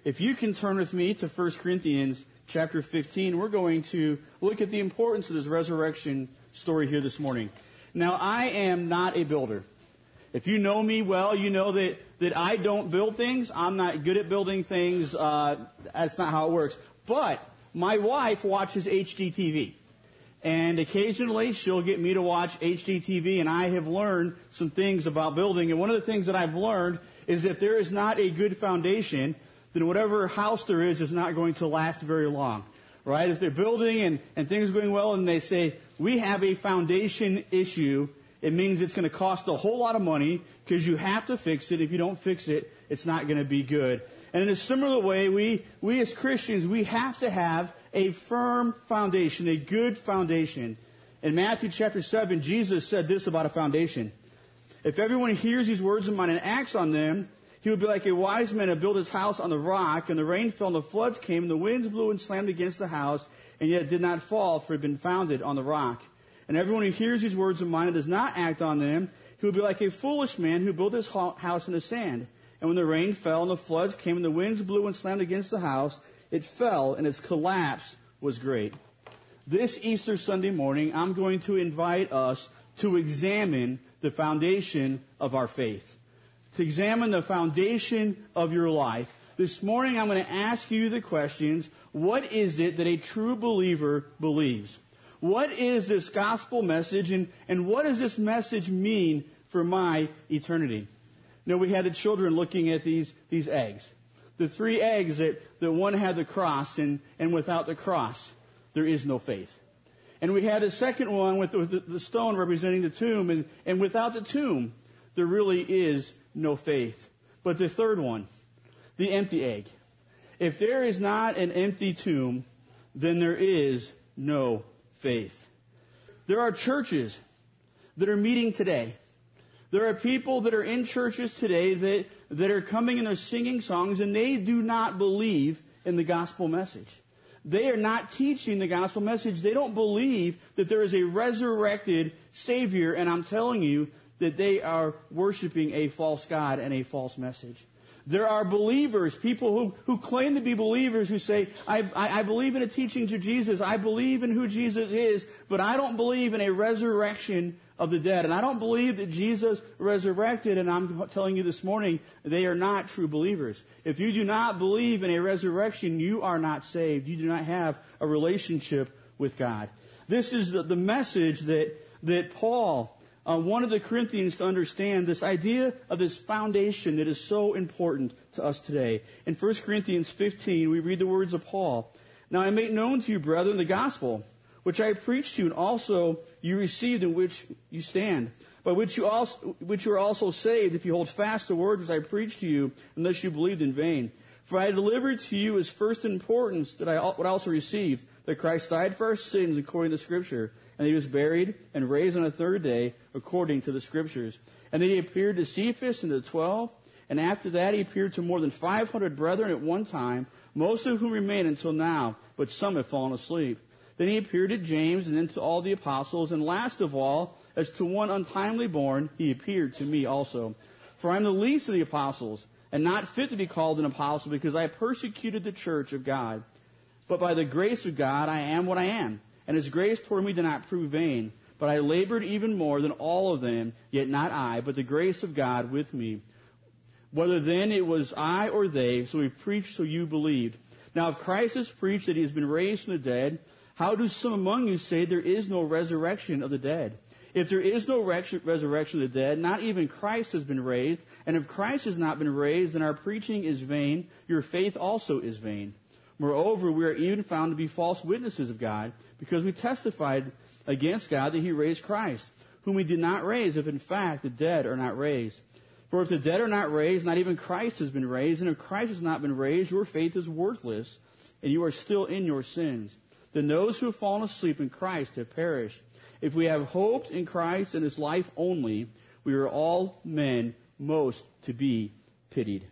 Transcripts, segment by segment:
If you can turn with me to 1 Corinthians chapter 15, we're going to look at the importance of this resurrection story here this morning. Now, I am not a builder. If you know me well, you know that I don't build things. I'm not good at building things. That's not how it works. But my wife watches HGTV. And occasionally she'll get me to watch HGTV, and I have learned some things about building. And one of the things that I've learned is if there is not a good foundation, then whatever house there is not going to last very long. Right? If they're building and things are going well and they say, we have a foundation issue, it means it's going to cost a whole lot of money because you have to fix it. If you don't fix it, it's not going to be good. And in a similar way, we as Christians, we have to have a firm foundation, a good foundation. In Matthew chapter 7, Jesus said this about a foundation. If everyone hears these words of mine and acts on them, he would be like a wise man who built his house on the rock, and the rain fell and the floods came, and the winds blew and slammed against the house, and yet it did not fall, for it had been founded on the rock. And everyone who hears these words of mine and does not act on them, he would be like a foolish man who built his house in the sand. And when the rain fell and the floods came and the winds blew and slammed against the house, it fell and its collapse was great. This Easter Sunday morning, I'm going to invite us to examine the foundation of our faith. To examine the foundation of your life. This morning, I'm going to ask you the questions, what is it that a true believer believes? What is this gospel message, and what does this message mean for my eternity? You know, we had the children looking at these eggs. The 3 eggs that one had the cross, and without the cross, there is no faith. And we had a second one with the stone representing the tomb, and without the tomb, there really is no faith. But the third one, the empty egg. If there is not an empty tomb, then there is no faith. There are churches that are meeting today. There are people that are in churches today that are coming and they're singing songs, and they do not believe in the gospel message. They are not teaching the gospel message. They don't believe that there is a resurrected Savior, and I'm telling you that they are worshiping a false God and a false message. There are believers, people who claim to be believers, who say, I believe in a teaching to Jesus, I believe in who Jesus is, but I don't believe in a resurrection of the dead. And I don't believe that Jesus resurrected, and I'm telling you this morning, they are not true believers. If you do not believe in a resurrection, you are not saved. You do not have a relationship with God. This is the message that Paul wanted the Corinthians to understand, this idea of this foundation that is so important to us today. In 1 Corinthians 15, we read the words of Paul. Now I make known to you, brethren, the gospel, which I preached to you, and also you received, in which you stand, by which you are also saved, if you hold fast the words which I preached to you, unless you believed in vain. For I delivered to you as first importance what I also received, that Christ died for our sins according to the Scripture, and he was buried and raised on the third day according to the Scriptures. And then he appeared to Cephas and to the 12, and after that he appeared to more than 500 brethren at one time, most of whom remain until now, but some have fallen asleep. Then he appeared to James, and then to all the apostles, and last of all, as to one untimely born, he appeared to me also. For I am the least of the apostles, and not fit to be called an apostle, because I persecuted the church of God. But by the grace of God I am what I am, and his grace toward me did not prove vain. But I labored even more than all of them, yet not I, but the grace of God with me. Whether then it was I or they, so we preached, so you believed. Now if Christ has preached that he has been raised from the dead, how do some among you say there is no resurrection of the dead? If there is no resurrection of the dead, not even Christ has been raised. And if Christ has not been raised, then our preaching is vain, your faith also is vain. Moreover, we are even found to be false witnesses of God, because we testified against God that he raised Christ, whom he did not raise, if in fact the dead are not raised. For if the dead are not raised, not even Christ has been raised. And if Christ has not been raised, your faith is worthless, and you are still in your sins. Then those who have fallen asleep in Christ have perished. If we have hoped in Christ and his life only, we are all men most to be pitied.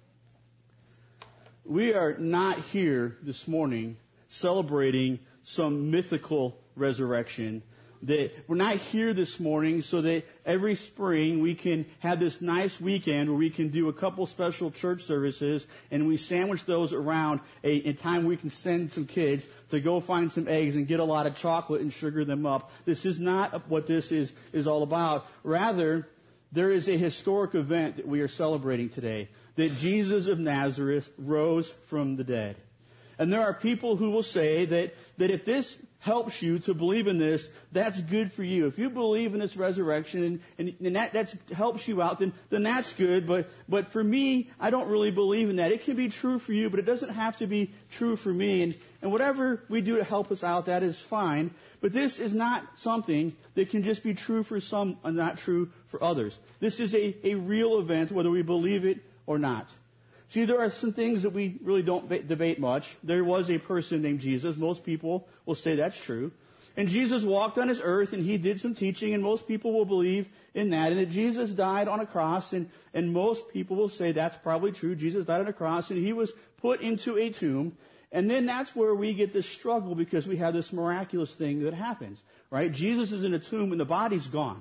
We are not here this morning celebrating some mythical resurrection. that we're not here this morning so that every spring we can have this nice weekend where we can do a couple special church services and we sandwich those around a time we can send some kids to go find some eggs and get a lot of chocolate and sugar them up. This is not what this is all about. Rather, there is a historic event that we are celebrating today, that Jesus of Nazareth rose from the dead. And there are people who will say that if this helps you to believe in this, that's good for you. If you believe in this resurrection and that helps you out, then that's good. But for me, I don't really believe in that. It can be true for you, but it doesn't have to be true for me. And whatever we do to help us out, that is fine. But this is not something that can just be true for some and not true for others. This is a real event, whether we believe it or not. See, there are some things that we really don't debate much. There was a person named Jesus. Most people will say that's true. And Jesus walked on this earth and he did some teaching, and most people will believe in that. And that Jesus died on a cross, and most people will say that's probably true. Jesus died on a cross and he was put into a tomb. And then that's where we get this struggle, because we have this miraculous thing that happens, right? Jesus is in a tomb and the body's gone.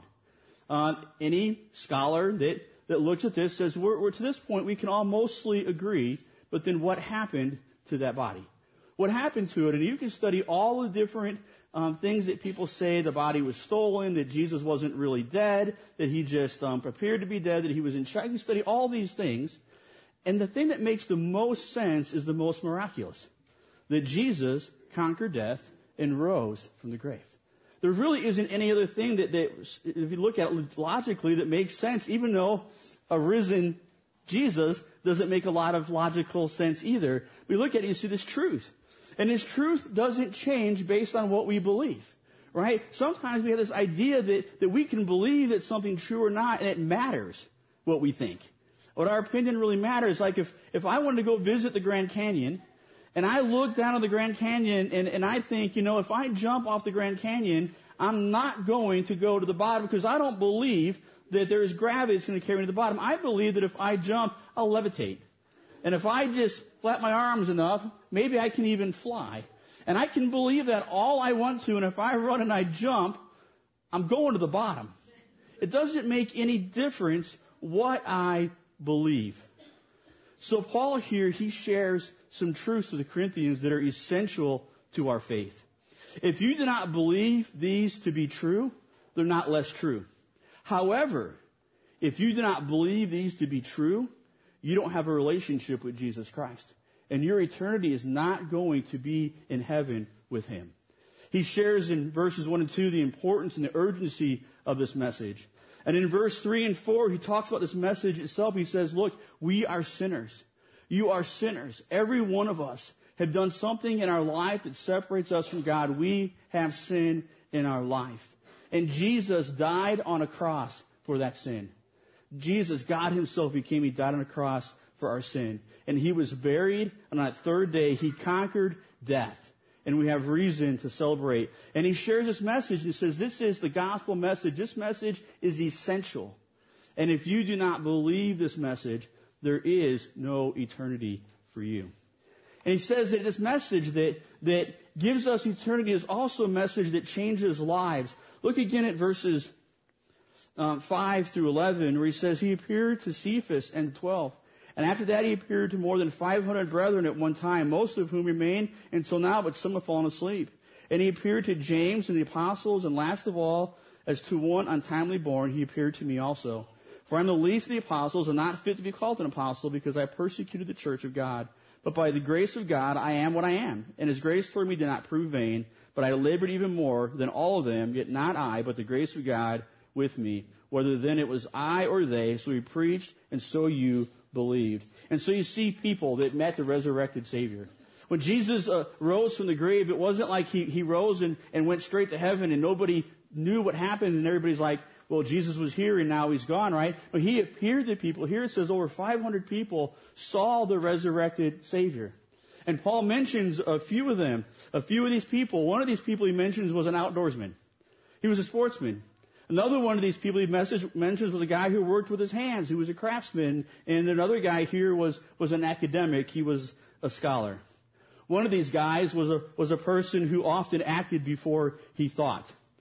Any scholar that looks at this says we're to this point we can all mostly agree, but then what happened to that body? What happened to it? And you can study all the different things that people say. The body was stolen, that Jesus wasn't really dead, that he just prepared to be dead, that he was in shock. You can study all these things. And the thing that makes the most sense is the most miraculous, that Jesus conquered death and rose from the grave. There really isn't any other thing that if you look at it logically, that makes sense, even though a risen Jesus doesn't make a lot of logical sense either. We look at it and you see this truth. And this truth doesn't change based on what we believe, right? Sometimes we have this idea that we can believe that something's true or not, and it matters what we think. What our opinion really matters. Like if I wanted to go visit the Grand Canyon, and I look down on the Grand Canyon and I think, if I jump off the Grand Canyon, I'm not going to go to the bottom, because I don't believe that there is gravity that's going to carry me to the bottom. I believe that if I jump, I'll levitate. And if I just flap my arms enough, maybe I can even fly. And I can believe that all I want to, and if I run and I jump, I'm going to the bottom. It doesn't make any difference what I believe. So Paul here, he shares some truths with the Corinthians that are essential to our faith. If you do not believe these to be true, they're not less true. However, if you do not believe these to be true, you don't have a relationship with Jesus Christ. And your eternity is not going to be in heaven with him. He shares in verses 1 and 2 the importance and the urgency of this message. And in verse 3 and 4, he talks about this message itself. He says, look, we are sinners. You are sinners. Every one of us have done something in our life that separates us from God. We have sin in our life. And Jesus died on a cross for that sin. Jesus, God himself, he died on a cross for our sin. And he was buried, and on that third day, he conquered death. And we have reason to celebrate. And he shares this message and says, this is the gospel message. This message is essential. And if you do not believe this message, there is no eternity for you. And he says that this message that gives us eternity is also a message that changes lives. Look again at verses 5 through 11, where he says, he appeared to Cephas and 12. And after that, he appeared to more than 500 brethren at one time, most of whom remain until now, but some have fallen asleep. And he appeared to James and the apostles, and last of all, as to one untimely born, he appeared to me also. For I am the least of the apostles, and not fit to be called an apostle, because I persecuted the church of God. But by the grace of God, I am what I am. And his grace toward me did not prove vain, but I labored even more than all of them, yet not I, but the grace of God with me. Whether then it was I or they, so we preached, and so you believed. And so you see people that met the resurrected Savior. When Jesus rose from the grave, it wasn't like he rose and went straight to heaven and nobody knew what happened and everybody's like, well, Jesus was here and now he's gone, right? But he appeared to people. Here it says over 500 people saw the resurrected Savior. And Paul mentions a few of them, a few of these people. One of these people he mentions was an outdoorsman. He was a sportsman. Another one of these people he mentions was a guy who worked with his hands, who was a craftsman. And another guy here was an academic. He was a scholar. One of these guys was a person who often acted before he thought.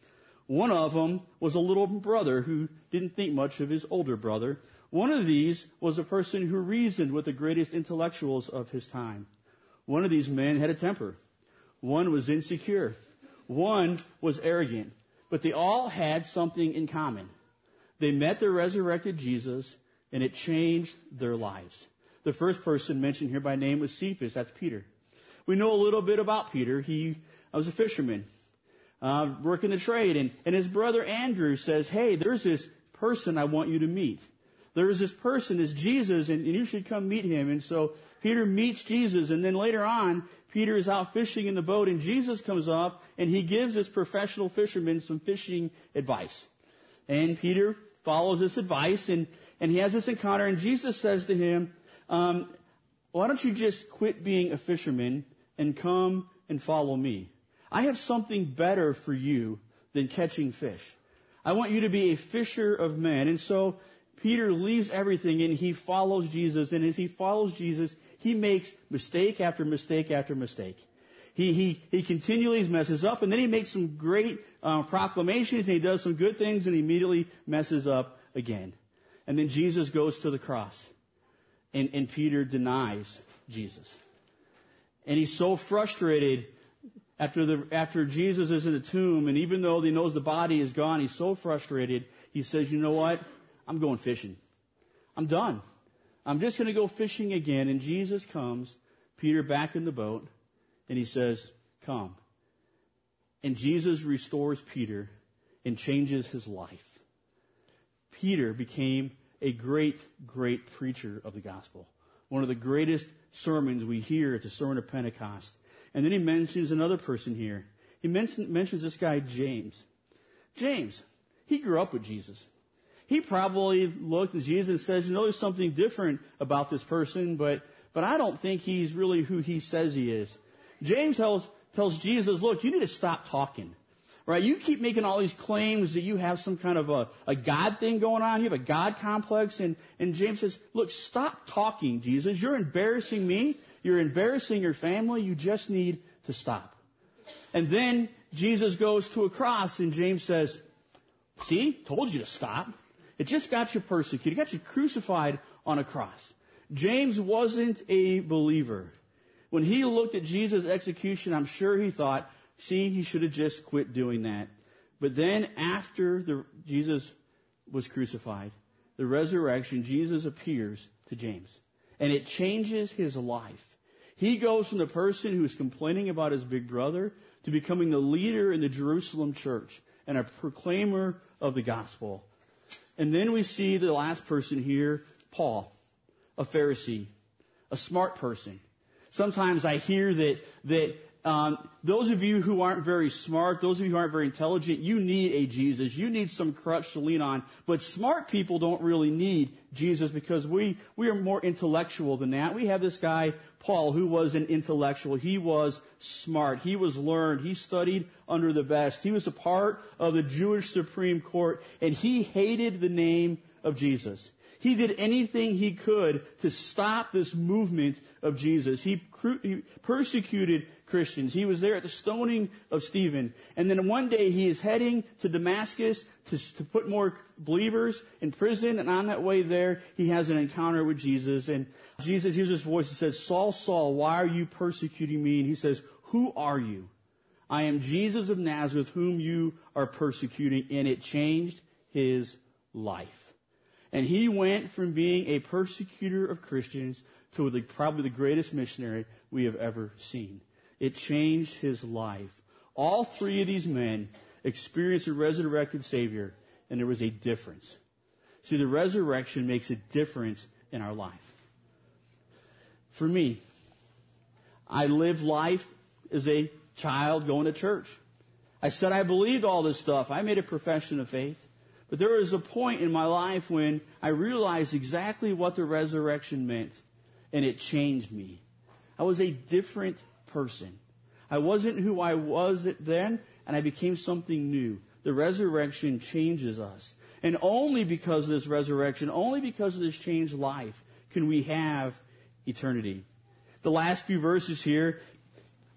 One of them was a little brother who didn't think much of his older brother. One of these was a person who reasoned with the greatest intellectuals of his time. One of these men had a temper. One was insecure. One was arrogant. But they all had something in common. They met the resurrected Jesus, and it changed their lives. The first person mentioned here by name was Cephas. That's Peter. We know a little bit about Peter. He was a fisherman, working the trade. And his brother Andrew says, hey, there's this person I want you to meet. There's this person, this Jesus, and you should come meet him. And so Peter meets Jesus, and then later on, Peter is out fishing in the boat, and Jesus comes up, and he gives this professional fisherman some fishing advice. And Peter follows this advice, and he has this encounter, and Jesus says to him, why don't you just quit being a fisherman and come and follow me? I have something better for you than catching fish. I want you to be a fisher of men. And so Peter leaves everything and he follows Jesus. And as he follows Jesus, he makes mistake after mistake after mistake. He continually messes up, and then he makes some great proclamations, and he does some good things, and he immediately messes up again. And then Jesus goes to the cross, and Peter denies Jesus. And he's so frustrated after Jesus is in the tomb, and even though he knows the body is gone, he's so frustrated, he says, you know what? I'm going fishing. I'm done. I'm just going to go fishing again. And Jesus comes, Peter back in the boat, and he says, come. And Jesus restores Peter and changes his life. Peter became a great, great preacher of the gospel. One of the greatest sermons we hear at the Sermon of Pentecost. And then he mentions another person here. He mentions this guy, James. James, he grew up with Jesus. He probably looked at Jesus and says, you know, there's something different about this person, but I don't think he's really who he says he is. James tells Jesus, look, you need to stop talking. Right? You keep making all these claims that you have some kind of a God thing going on. You have a God complex. And James says, look, stop talking, Jesus. You're embarrassing me. You're embarrassing your family. You just need to stop. And then Jesus goes to a cross, and James says, see, told you to stop. It just got you persecuted. It got you crucified on a cross. James wasn't a believer. When he looked at Jesus' execution, I'm sure he thought, see, he should have just quit doing that. But then after Jesus was crucified, the resurrection, Jesus appears to James. And it changes his life. He goes from the person who is complaining about his big brother to becoming the leader in the Jerusalem church and a proclaimer of the gospel. And then we see the last person here, Paul, a Pharisee, a smart person. Sometimes I hear that those of you who aren't very smart, those of you who aren't very intelligent, you need a Jesus. You need some crutch to lean on. But smart people don't really need Jesus because we are more intellectual than that. We have this guy, Paul, who was an intellectual. He was smart. He was learned. He studied under the best. He was a part of the Jewish Supreme Court, and he hated the name of Jesus. He did anything he could to stop this movement of Jesus. He persecuted Christians. He was there at the stoning of Stephen. And then one day he is heading to Damascus to put more believers in prison. And on that way there, he has an encounter with Jesus. And Jesus hears his voice and says, Saul, Saul, why are you persecuting me? And he says, who are you? I am Jesus of Nazareth, whom you are persecuting. And it changed his life. And he went from being a persecutor of Christians to probably the greatest missionary we have ever seen. It changed his life. All three of these men experienced a resurrected Savior, and there was a difference. See, the resurrection makes a difference in our life. For me, I lived life as a child going to church. I said I believed all this stuff. I made a profession of faith. But there was a point in my life when I realized exactly what the resurrection meant, and it changed me. I was a different person. I wasn't who I was then, and I became something new. The resurrection changes us. And only because of this resurrection, only because of this changed life, can we have eternity. The last few verses here,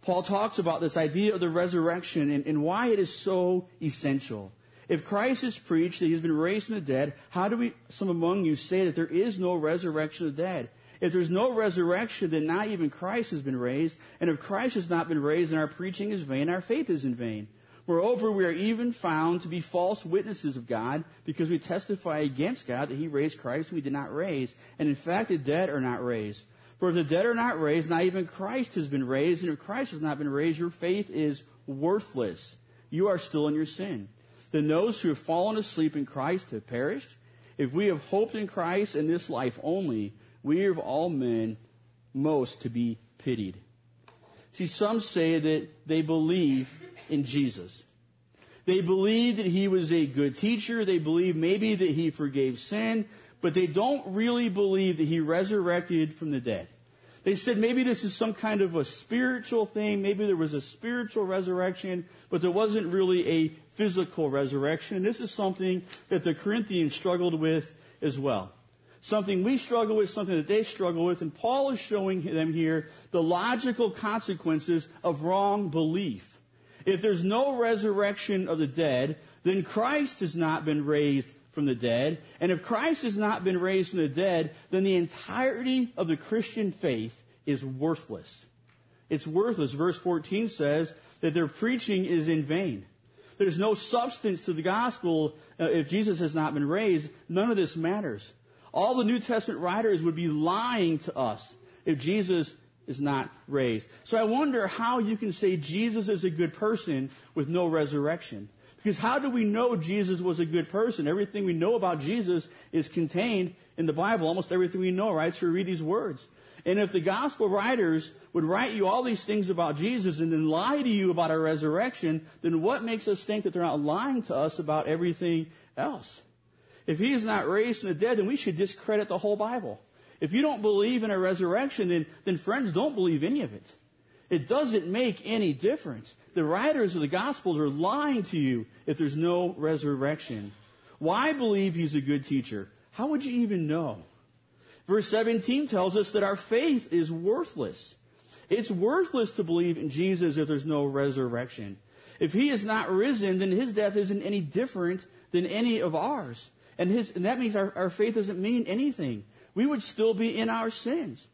Paul talks about this idea of the resurrection and why it is so essential. If Christ is preached that he's been raised from the dead, how do some among you say that there is no resurrection of the dead? If there's no resurrection, then not even Christ has been raised. And if Christ has not been raised, then our preaching is vain, our faith is in vain. Moreover, we are even found to be false witnesses of God, because we testify against God that he raised Christ whom he did not raise. And in fact, the dead are not raised. For if the dead are not raised, not even Christ has been raised. And if Christ has not been raised, your faith is worthless. You are still in your sin. Then those who have fallen asleep in Christ have perished. If we have hoped in Christ in this life only, we are of all men most to be pitied. See, some say that they believe in Jesus. They believe that he was a good teacher. They believe maybe that he forgave sin, but they don't really believe that he resurrected from the dead. They said maybe this is some kind of a spiritual thing. Maybe there was a spiritual resurrection, but there wasn't really a physical resurrection. And this is something that the Corinthians struggled with as well. Something we struggle with, something that they struggle with. And Paul is showing them here the logical consequences of wrong belief. If there's no resurrection of the dead, then Christ has not been raised from the dead. And if Christ has not been raised from the dead, then the entirety of the Christian faith is worthless. It's worthless. Verse 14 says that their preaching is in vain. There's no substance to the gospel if Jesus has not been raised. None of this matters. All the New Testament writers would be lying to us if Jesus is not raised. So I wonder how you can say Jesus is a good person with no resurrection. Because how do we know Jesus was a good person? Everything we know about Jesus is contained in the Bible. Almost everything we know, right? So we read these words. And if the gospel writers would write you all these things about Jesus and then lie to you about our resurrection, then what makes us think that they're not lying to us about everything else? If he is not raised from the dead, then we should discredit the whole Bible. If you don't believe in a resurrection, then friends, don't believe any of it. It doesn't make any difference. The writers of the Gospels are lying to you if there's no resurrection. Why believe he's a good teacher? How would you even know? Verse 17 tells us that our faith is worthless. It's worthless to believe in Jesus if there's no resurrection. If he is not risen, then his death isn't any different than any of ours. And that means our faith doesn't mean anything. We would still be in our sins.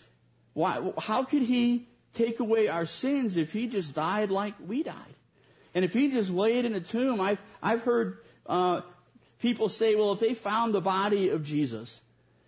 Why? How could he take away our sins if he just died like we died? And if he just laid in a tomb, I've heard people say, well, if they found the body of Jesus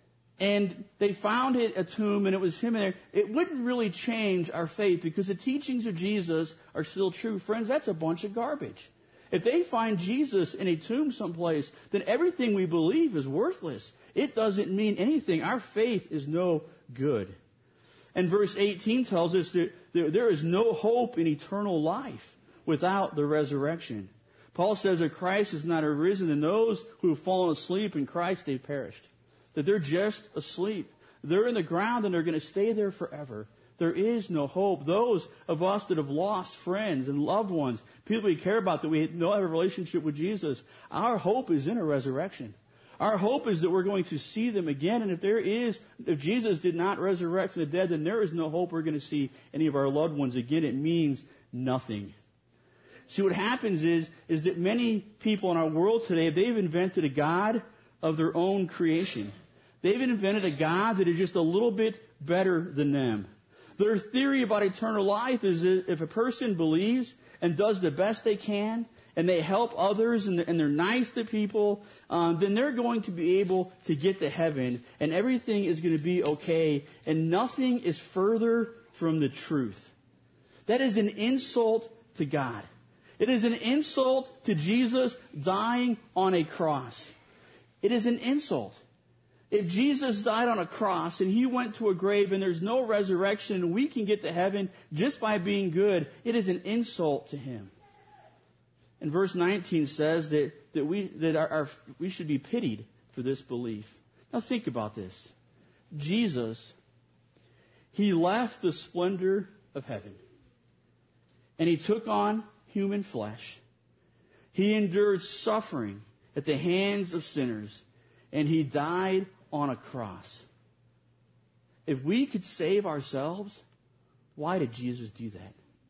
and they found it a tomb and it was him in there, it wouldn't really change our faith because the teachings of Jesus are still true. Friends, that's a bunch of garbage. If they find Jesus in a tomb someplace, then everything we believe is worthless. It doesn't mean anything. Our faith is no good. And verse 18 tells us that there is no hope in eternal life without the resurrection. Paul says that Christ is not arisen, and those who have fallen asleep in Christ, they perished. That they're just asleep. They're in the ground and they're going to stay there forever. There is no hope. Those of us that have lost friends and loved ones, people we care about, that we don't have a relationship with Jesus, our hope is in a resurrection. Our hope is that we're going to see them again. And if Jesus did not resurrect from the dead, then there is no hope we're going to see any of our loved ones again. It means nothing. See, what happens is that many people in our world today, they've invented a God of their own creation. They've invented a God that is just a little bit better than them. Their theory about eternal life is that if a person believes and does the best they can, and they help others, and they're nice to people, then they're going to be able to get to heaven, and everything is going to be okay, and nothing is further from the truth. That is an insult to God. It is an insult to Jesus dying on a cross. It is an insult. If Jesus died on a cross and he went to a grave and there's no resurrection and we can get to heaven just by being good, it is an insult to him. And verse 19 says that we should be pitied for this belief. Now think about this. Jesus, he left the splendor of heaven and he took on human flesh. He endured suffering at the hands of sinners and he died on a cross. If we could save ourselves, why did Jesus do that?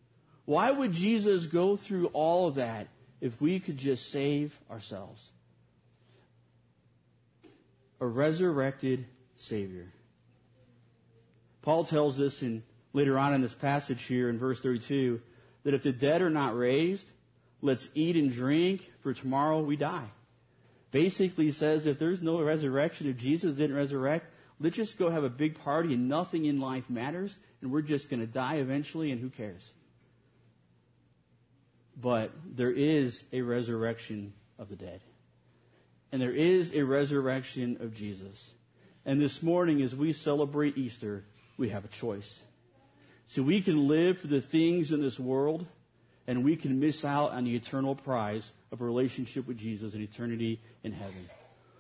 Why would Jesus go through all of that if we could just save ourselves? A resurrected Savior. Paul tells us later on in this passage here in verse 32 that if the dead are not raised, let's eat and drink, for tomorrow we die. Basically he says if there's no resurrection, if Jesus didn't resurrect, let's just go have a big party and nothing in life matters, and we're just going to die eventually, and who cares? But there is a resurrection of the dead. And there is a resurrection of Jesus. And this morning, as we celebrate Easter, we have a choice. So we can live for the things in this world, and we can miss out on the eternal prize of a relationship with Jesus and eternity in heaven.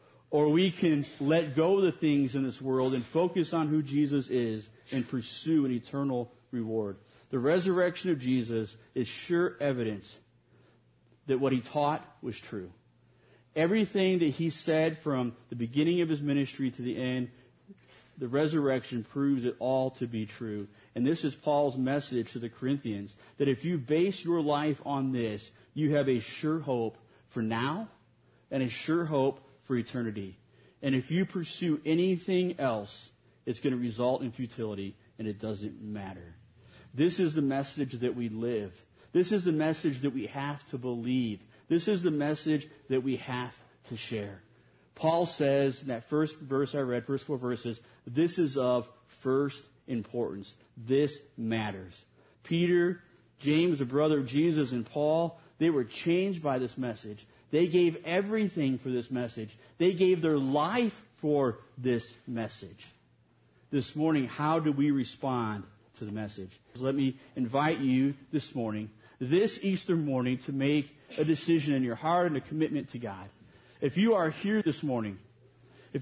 Or we can let go of the things in this world and focus on who Jesus is and pursue an eternal reward. The resurrection of Jesus is sure evidence that what he taught was true. Everything that he said from the beginning of his ministry to the end, the resurrection proves it all to be true. And this is Paul's message to the Corinthians, that if you base your life on this, you have a sure hope for now and a sure hope for eternity. And if you pursue anything else, it's going to result in futility, and it doesn't matter. This is the message that we live. This is the message that we have to believe. This is the message that we have to share. Paul says in that first verse I read, first 4 verses, this is of first importance. This matters. Peter, James, the brother of Jesus, and Paul, they were changed by this message. They gave everything for this message. They gave their life for this message. This morning, how do we respond to the message? Let me invite you this morning, this Easter morning, to make a decision in your heart and a commitment to God. If you are here this morning, and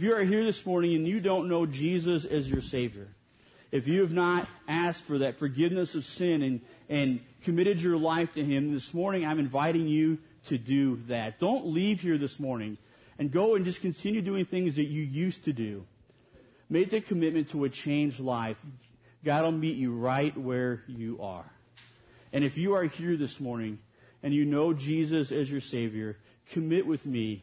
you don't know Jesus as your Savior, if you have not asked for that forgiveness of sin and committed your life to Him, this morning I'm inviting you to do that. Don't leave here this morning and go and just continue doing things that you used to do. Make the commitment to a changed life. God will meet you right where you are. And if you are here this morning and you know Jesus as your Savior, commit with me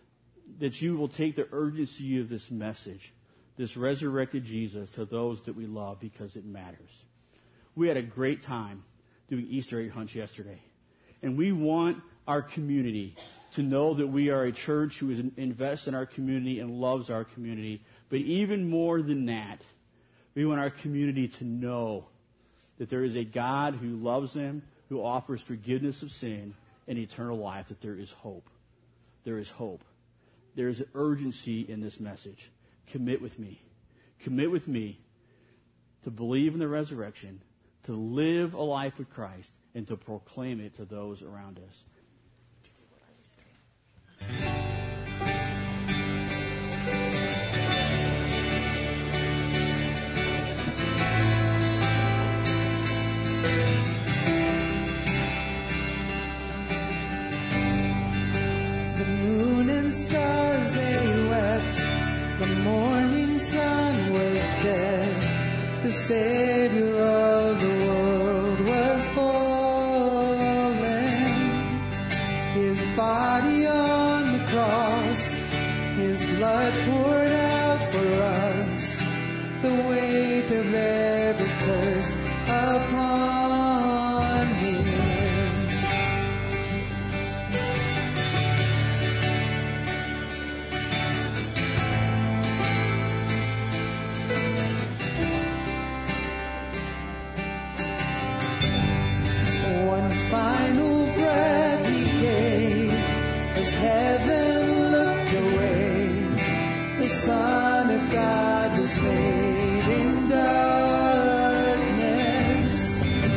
that you will take the urgency of this message, this resurrected Jesus, to those that we love, because it matters. We had a great time doing Easter egg hunts yesterday. And we want our community to know that we are a church who invests in our community and loves our community. But even more than that, we want our community to know that there is a God who loves them, who offers forgiveness of sin and eternal life, that there is hope. There is hope. There is urgency in this message. Commit with me. Commit with me to believe in the resurrection, to live a life with Christ, and to proclaim it to those around us. The moon and stars, they wept. The morning sun was dead. The Savior of the world was fallen. His body on the cross, His blood poured out for us. The weight of every curse upon Him. One final breath He gave as heaven looked away. The Son of God was made in darkness.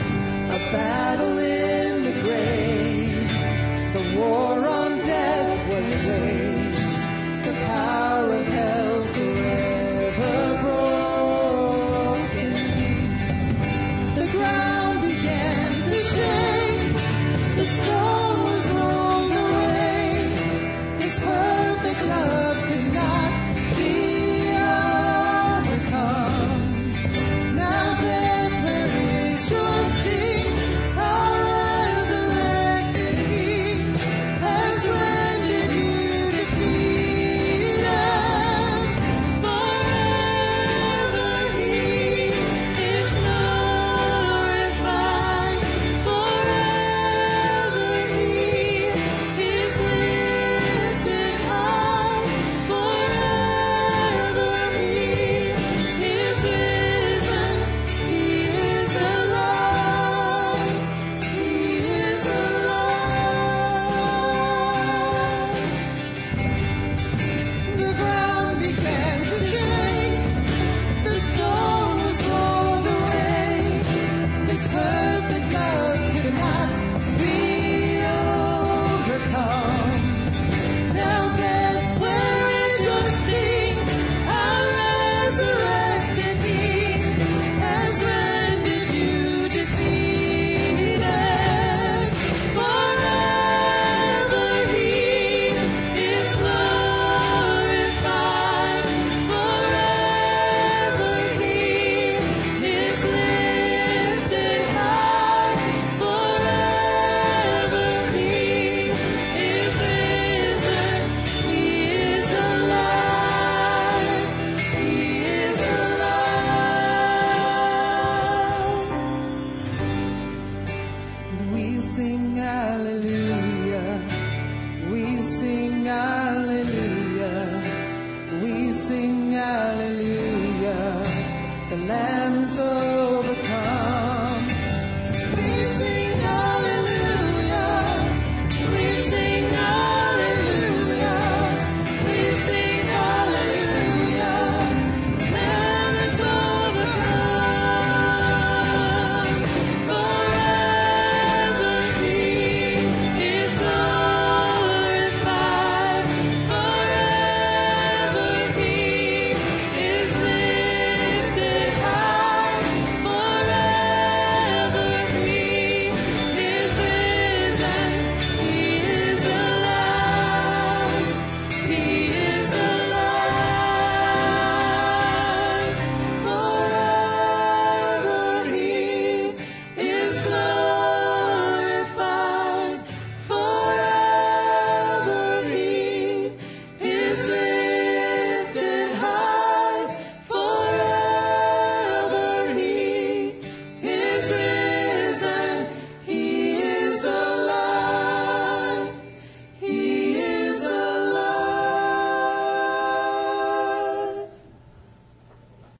His perfect love